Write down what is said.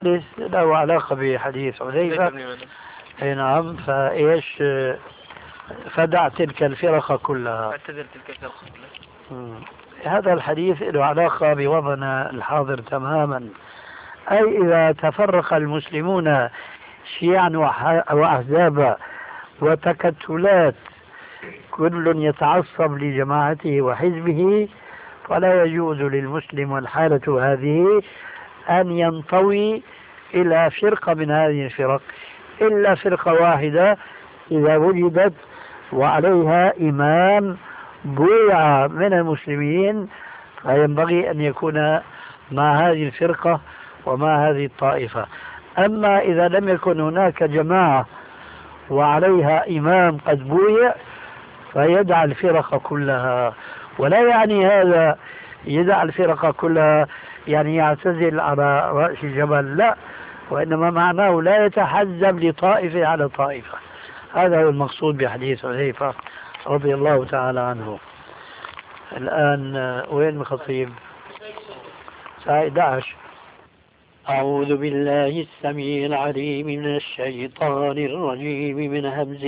له علاقة بحديث حذيفة. أي نعم. فإيش فدع تلك الفرق كلها. اعتذر تلك الفرق كلها. هذا الحديث له علاقة بوضعنا الحاضر تماما. أي إذا تفرق المسلمون شيعا وأحزابا وتكتلات كل يتعصب لجماعته وحزبه، فلا يجوز للمسلم والحالة هذه أن ينطوي إلى فرقة من هذه الفرق إلا فرقة واحدة إذا وجدت وعليها إمام بويع من المسلمين، فينبغي أن يكون مع هذه الفرقة ومع هذه الطائفة. أما إذا لم يكن هناك جماعة وعليها إمام قد بويع فيدع الفرق كلها. ولا يعني هذا يدع الفرق كلها يعني يعتزل على رأس الجبل، لا، وإنما معناه لا يتحزب لطائفة على طائفة. هذا هو المقصود بحديث حذيفة رضي الله تعالى عنه. الآن وين الخطيب؟ الساعة 11. أعوذ بالله السميع العليم من الشيطان الرجيم من همزه